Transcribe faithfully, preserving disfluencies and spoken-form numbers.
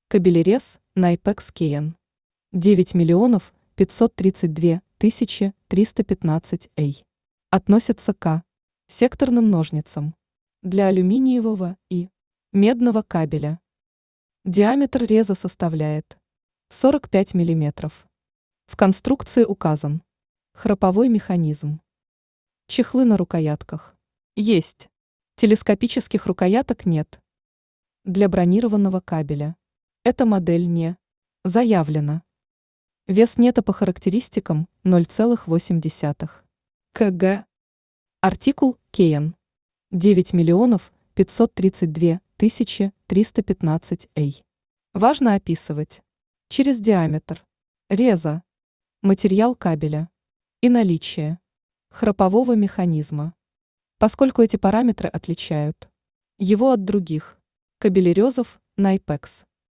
Кабелерез Найпекс Кейн. девять миллионов пятьсот тридцать две тысячи триста пятнадцать эй. Относится к секторным ножницам для алюминиевого и медного кабеля. Диаметр реза составляет сорок пять миллиметров. В конструкции указан храповой механизм. Чехлы на рукоятках есть. Телескопических рукояток нет. Для бронированного кабеля эта модель не заявлена. Вес нета по характеристикам ноль целых восемь десятых килограмма. Артикул Кейн. девять миллионов пятьсот тридцать две тысячи триста пятнадцать эй. Важно описывать через диаметр реза, материал кабеля и наличие храпового механизма, поскольку эти параметры отличают его от других кабелерезов Найпекс.